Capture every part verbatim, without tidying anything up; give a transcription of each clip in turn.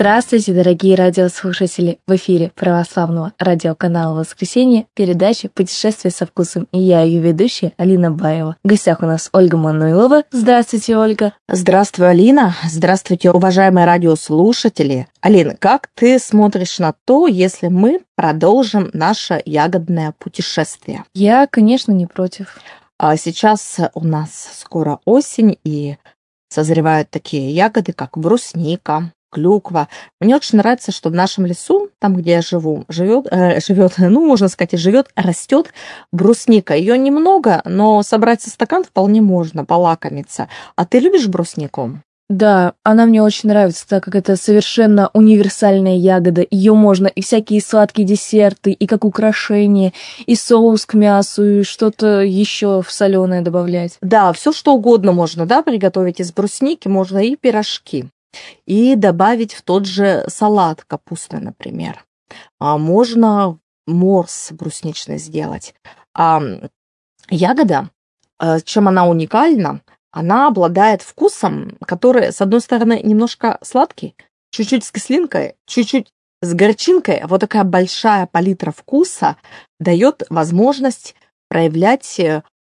Здравствуйте, дорогие радиослушатели! В эфире православного радиоканала «Воскресенье» передача «Путешествие со вкусом». И я, ее ведущая, Алина Баева. В гостях у нас Ольга Мануилова. Здравствуйте, Ольга! Здравствуй, Алина! Здравствуйте, уважаемые радиослушатели! Алина, как ты смотришь на то, если мы продолжим наше ягодное путешествие? Я, конечно, не против. А сейчас у нас скоро осень, и созревают такие ягоды, как брусника, клюква. Мне очень нравится, что в нашем лесу, там, где я живу, живет, э, живет, ну, можно сказать, и живет, растет брусника. Ее немного, но собрать со стакан вполне можно, полакомиться. А ты любишь бруснику? Да, она мне очень нравится, так как это совершенно универсальная ягода. Ее можно и всякие сладкие десерты, и как украшение, и соус к мясу, и что-то еще в соленое добавлять. Да, все что угодно можно, да, приготовить из брусники, можно и пирожки. И добавить в тот же салат капустный, например. А можно морс брусничный сделать. А ягода, чем она уникальна, она обладает вкусом, который, с одной стороны, немножко сладкий, чуть-чуть с кислинкой, чуть-чуть с горчинкой. Вот такая большая палитра вкуса дает возможность проявлять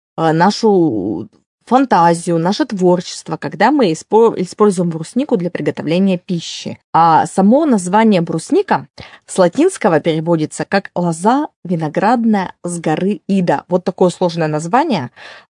нашу фантазию, наше творчество, когда мы используем бруснику для приготовления пищи. А само название брусника с латинского переводится как «лоза виноградная с горы Ида». Вот такое сложное название.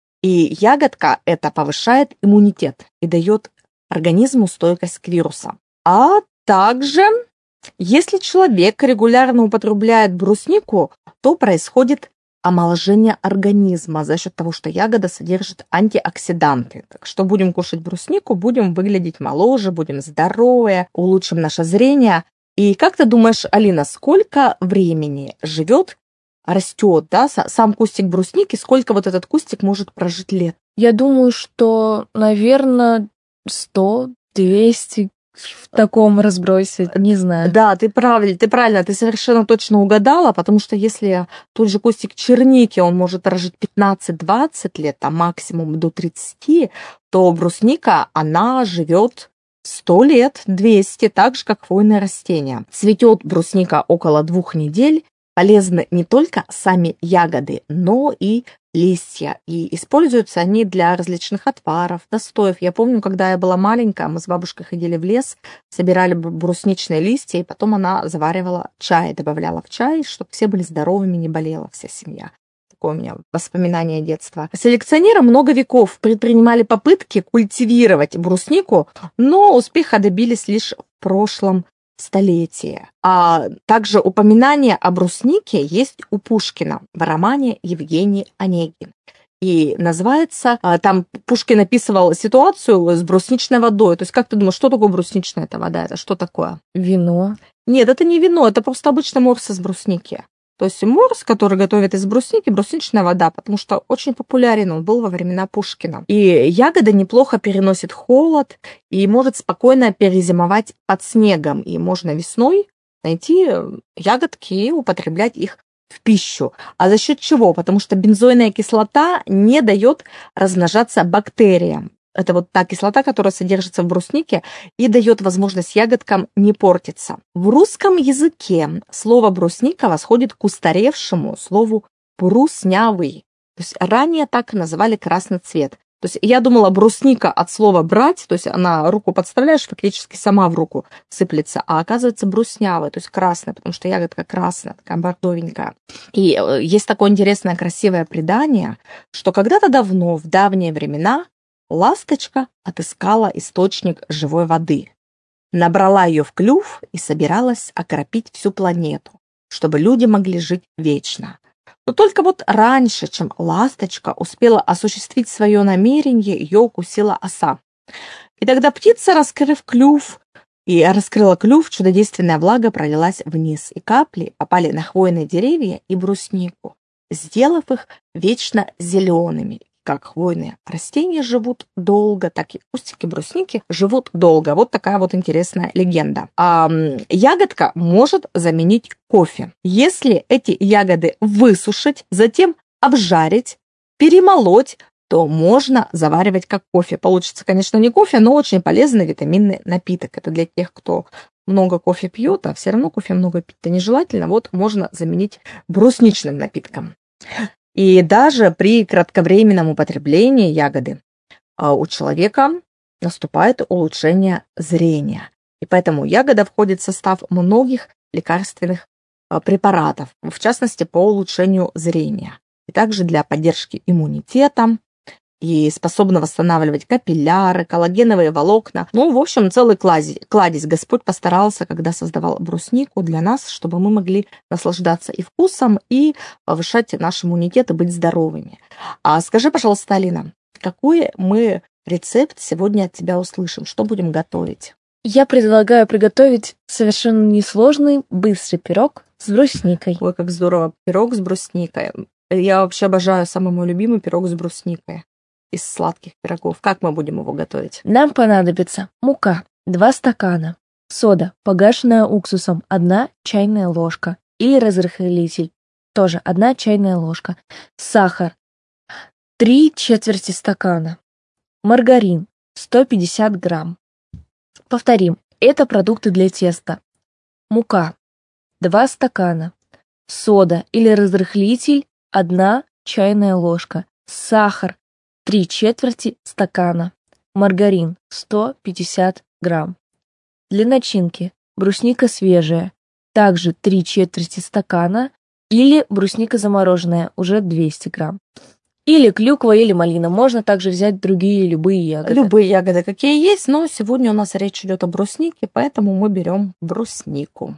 И ягодка это повышает иммунитет и дает организму стойкость к вирусам. А также, если человек регулярно употребляет бруснику, то происходит омоложение организма за счет того, что ягода содержит антиоксиданты. Так что будем кушать бруснику, будем выглядеть моложе, будем здоровые, улучшим наше зрение. И как ты думаешь, Алина, сколько времени живет, растет, да, сам кустик брусники, сколько вот этот кустик может прожить лет? Я думаю, что, наверное, сто двести в таком разбросе, не знаю. Да, ты правильно, ты правильно, ты совершенно точно угадала, потому что если тот же кустик черники, он может прожить пятнадцать-двадцать лет, а максимум до тридцати, то брусника, она живет сто лет, двести, так же, как хвойные растения. Цветет брусника около двух недель. Полезны не только сами ягоды, но и листья. И используются они для различных отваров, настоев. Я помню, когда я была маленькая, мы с бабушкой ходили в лес, собирали брусничные листья, и потом она заваривала чай, добавляла в чай, чтобы все были здоровыми, не болела вся семья. Такое у меня воспоминание детства. Селекционеры много веков предпринимали попытки культивировать бруснику, но успеха добились лишь в прошлом столетия. А также упоминание о бруснике есть у Пушкина в романе «Евгений Онегин». И называется, там Пушкин описывал ситуацию с брусничной водой. То есть как ты думаешь, что такое брусничная эта вода? Это что такое? Вино. Нет, это не вино, это просто обычный морс из брусники. То есть морс, который готовят из брусники, брусничная вода, потому что очень популярен он был во времена Пушкина. И ягода неплохо переносит холод и может спокойно перезимовать под снегом. И можно весной найти ягодки и употреблять их в пищу. А за счет чего? Потому что бензойная кислота не дает размножаться бактериям. Это вот та кислота, которая содержится в бруснике и дает возможность ягодкам не портиться. В русском языке слово брусника восходит к устаревшему слову бруснявый. То есть ранее так называли красный цвет. То есть я думала, брусника от слова брать, то есть она руку подставляешь, фактически сама в руку сыплется, а оказывается бруснявый, то есть красный, потому что ягодка красная, такая бордовенькая. И есть такое интересное, красивое предание, что когда-то давно, в давние времена, ласточка отыскала источник живой воды, набрала ее в клюв и собиралась окропить всю планету, чтобы люди могли жить вечно. Но только вот раньше, чем ласточка успела осуществить свое намерение, ее укусила оса. И тогда птица, раскрыв клюв, и раскрыла клюв, чудодейственная влага пролилась вниз, и капли попали на хвойные деревья и бруснику, сделав их вечно зелеными. Как хвойные растения живут долго, так и кустики брусники живут долго. Вот такая вот интересная легенда. А ягодка может заменить кофе. Если эти ягоды высушить, затем обжарить, перемолоть, то можно заваривать как кофе. Получится, конечно, не кофе, но очень полезный витаминный напиток. Это для тех, кто много кофе пьют, а все равно кофе много пить-то нежелательно, вот можно заменить брусничным напитком. И даже при кратковременном употреблении ягоды у человека наступает улучшение зрения. И поэтому ягода входит в состав многих лекарственных препаратов, в частности, по улучшению зрения. И также для поддержки иммунитета, и способна восстанавливать капилляры, коллагеновые волокна. Ну, в общем, целый кладезь, кладезь Господь постарался, когда создавал бруснику для нас, чтобы мы могли наслаждаться и вкусом, и повышать наш иммунитет, и быть здоровыми. А скажи, пожалуйста, Алина, какой мы рецепт сегодня от тебя услышим? Что будем готовить? Я предлагаю приготовить совершенно несложный, быстрый пирог с брусникой. Ой, как здорово, пирог с брусникой. Я вообще обожаю, самый мой любимый пирог с брусникой из сладких пирогов. Как мы будем его готовить? Нам понадобится мука два стакана, сода, погашенная уксусом одна чайная ложка или разрыхлитель тоже одна чайная ложка, сахар три четверти стакана, маргарин сто пятьдесят грамм. Повторим, это продукты для теста. Мука два стакана, сода или разрыхлитель одна чайная ложка, сахар три четверти стакана, маргарин сто пятьдесят грамм. Для начинки брусника свежая, также три четверти стакана, или брусника замороженная, уже двести грамм. Или клюква, или малина. Можно также взять другие любые ягоды. Любые ягоды, какие есть, но сегодня у нас речь идет о бруснике, поэтому мы берем бруснику.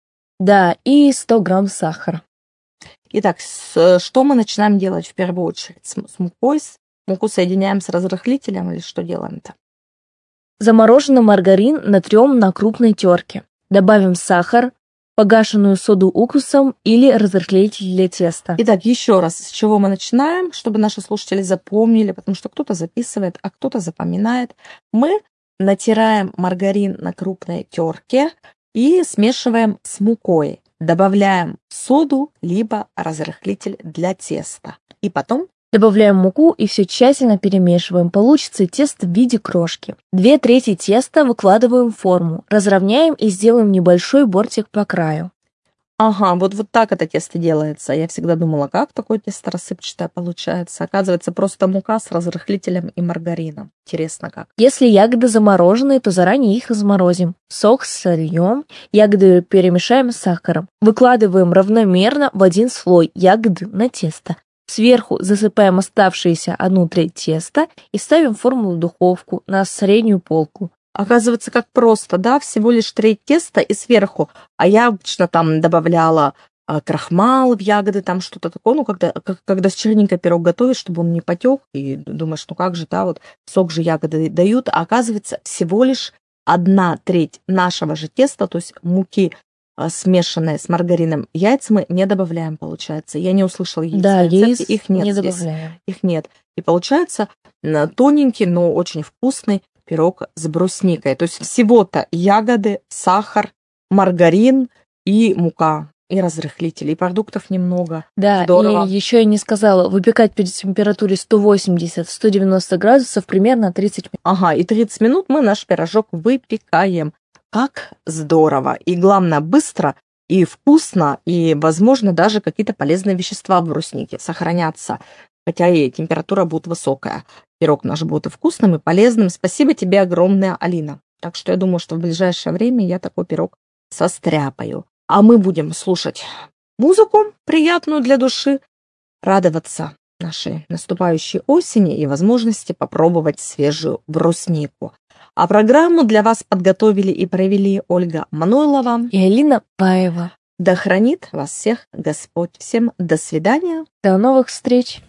Да, и сто грамм сахара. Итак, с, что мы начинаем делать в первую очередь? С, с мукой, с, муку соединяем с разрыхлителем или что делаем-то? Замороженный маргарин натрем на крупной терке. Добавим сахар, погашенную соду уксусом или разрыхлитель для теста. Итак, еще раз, с чего мы начинаем, чтобы наши слушатели запомнили, потому что кто-то записывает, а кто-то запоминает. Мы натираем маргарин на крупной терке и смешиваем с мукой. Добавляем соду, либо разрыхлитель для теста. И потом добавляем муку и все тщательно перемешиваем. Получится тесто в виде крошки. Две трети теста выкладываем в форму, разровняем и сделаем небольшой бортик по краю. Ага, вот, вот так это тесто делается. Я всегда думала, как такое тесто рассыпчатое получается. Оказывается, просто мука с разрыхлителем и маргарином. Интересно как. Если ягоды замороженные, то заранее их разморозим. Сок сольем, ягоды перемешаем с сахаром. Выкладываем равномерно в один слой ягоды на тесто. Сверху засыпаем оставшиеся одну треть теста и ставим форму в духовку на среднюю полку. Оказывается, как просто, да, всего лишь треть теста и сверху. А я обычно там добавляла а, крахмал в ягоды, там что-то такое. Ну, когда, как, когда с черникой пирог готовишь, чтобы он не потек, и думаешь, ну как же, да, вот сок же ягоды дают. А оказывается, всего лишь одна треть нашего же теста, то есть муки, а, смешанной с маргарином, яйца мы не добавляем, получается. Я не услышала яиц. Да, яиц их нет не здесь. добавляем. Их нет. И получается тоненький, но очень вкусный пирог с брусникой. То есть всего-то ягоды, сахар, маргарин и мука, и разрыхлители, и продуктов немного. Да, здорово. И еще я не сказала, выпекать при температуре сто восемьдесят - сто девяносто градусов примерно тридцать минут. Ага, и тридцать минут мы наш пирожок выпекаем. Как здорово! И главное, быстро и вкусно, и, возможно, даже какие-то полезные вещества в бруснике сохранятся. Хотя и температура будет высокая. Пирог наш будет и вкусным, и полезным. Спасибо тебе огромное, Алина. Так что я думаю, что в ближайшее время я такой пирог состряпаю. А мы будем слушать музыку приятную для души, радоваться нашей наступающей осени и возможности попробовать свежую бруснику. А программу для вас подготовили и провели Ольга Манойлова и Алина Паева. Да хранит вас всех Господь. Всем до свидания. До новых встреч.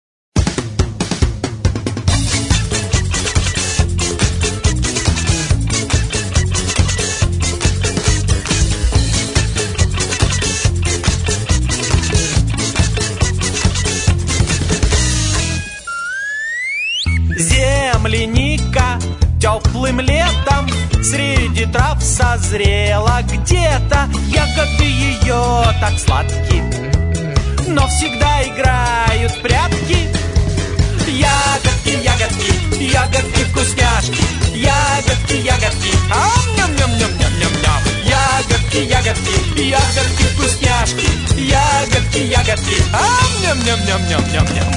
Земляника теплым летом среди трав созрела где-то. Ягоды ее так сладкие, но всегда играют в прятки. Ягодки, ягодки, ягодки вкусняшки. Ягодки, ягодки, ам-ням-ням-ням-ням-ням-ням. ягодки, ам, ням-ням-ням-ням-ням-ням.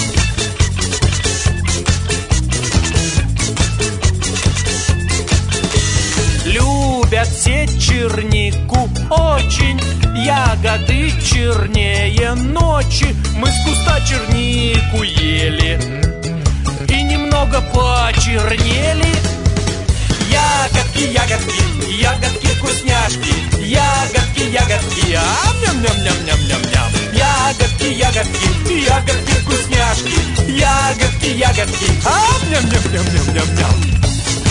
Любят все чернику очень, ягоды чернее ночи. Мы с куста чернику ели и немного почернели. Ягодки, ягодки, ягодки вкусняшки, ягодки, ягодки, ам, ням-ням-ням-ням-ням-ням. Ягодки, ягодки, ягодки вкусняшки, ягодки, ягодки, ам, ням-ням-ням-ням-ням-ням.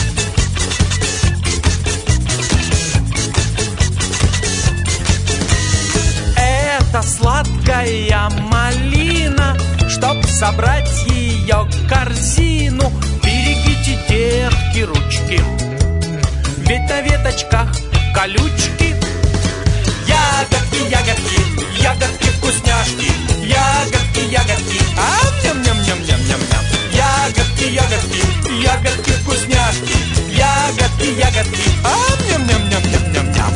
Это сладкая малина, чтоб собрать ее корзину. Берегите, детки, ручки, ведь на веточках колючки. Ягодки, ягодки, ягодки вкусняшки, ягодки, ягодки, ам, ням-ням-ням-ням-ням-ням. Ягодки, ягодки, ягодки вкусняшки, ягодки, ягодки, ам, ням-ням-ням-ням-ням-ням.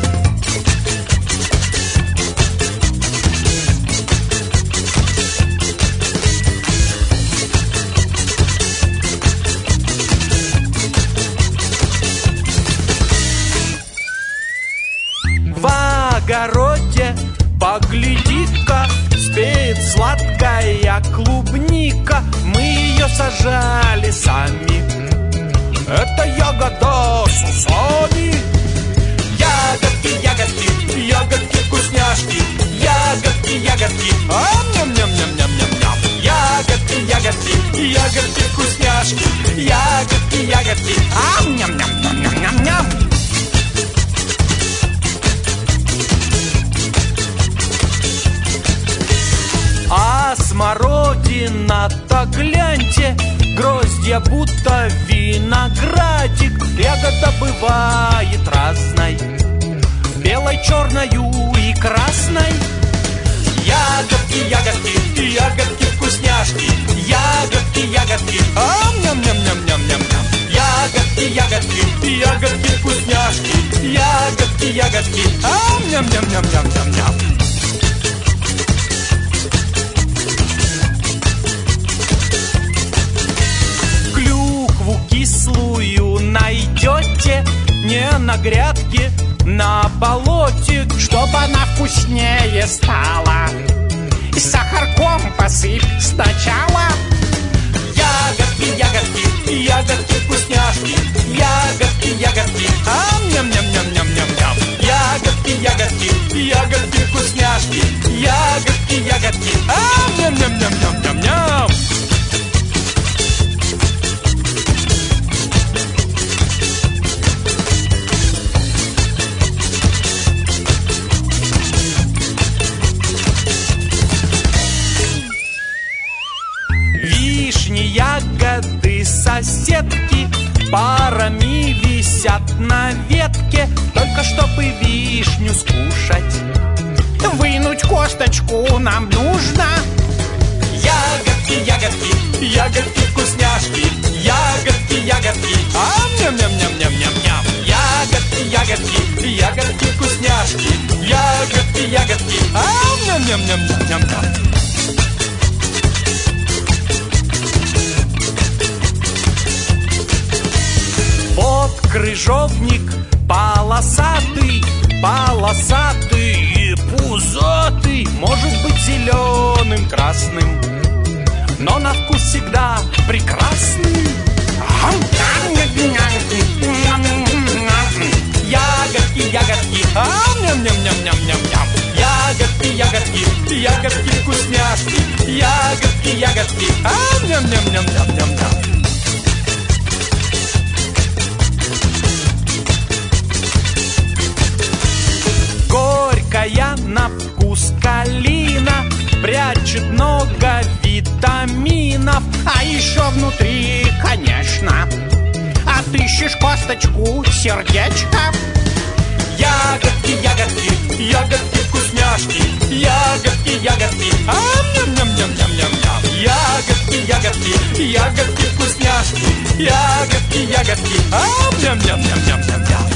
В огороде погляди-ка, спеет сладкая клубника. Мы ее сажали сами, это ягода с усами. Ягодки, ягодки, ягодки вкусняшки, ягодки, ягодки, ам, ням-ням-ням-ням-ням-ням. Ягодки, ягодки, ягодки вкусняшки, ягодки, ягодки, ам, ням-ням-ням-ням-ням-ням. А смородина-то гляньте, гроздья будто виноградик. Ягода бывает разной, белой, черною и красной. Ягодки, ягодки, ягодки вкусняшки, ягодки, ягодки, ам, ням-ням-ням-ням-ням-ням. Ягодки, ягодки, ягодки вкусняшки, ягодки, ягодки, ам, ням-ням-ням-ням-ням-ням. Кислую найдете не на грядке, на болоте, чтоб она вкуснее стала. И сахарком посыпь сначала. Ягодки, ягодки, ягодки вкусняшки, ягодки, ягодки, ам, ням-ням-ням-ням-ням-ням. Ягодки, ягодки, ягодки вкусняшки, ягодки, ягодки, ам, ням-ням-ням-ням-ням-ням. Ягоды соседки парами висят на ветке, только чтобы вишню скушать, вынуть косточку нам нужно. Ягодки, ягодки, ягодки вкусняшки, ягодки, ягодки, ам, ням-ням-ням-ням-ням-ням. Ягодки, ягодки, ягодки вкусняшки, ягодки, ягодки, ам, ням-ням-ням-ням-ням-ням. Вот крыжовник полосатый, полосатый и пузатый, может быть зеленым, красным, но на вкус всегда прекрасный. Ягодки, ягодки, ам, ням-ням-ням-ням-ням-ням. Ягодки, ягодки, ягодки вкусняшки, ягодки, ягодки, ам, ням-ням-ням-ням-ням-ням. Горькая на вкус калина прячет много витаминов, а еще внутри, конечно, отыщешь косточку, сердечко. Ягодки, ягодки, ягодки вкусняшки, ягодки, ягодки, ам, ням-ням-ням-ням-ням-ням. Ягодки, ягодки, ягодки вкусняшки, ягодки, ягодки, ам, ням-ням-ням-ням-ням-ням.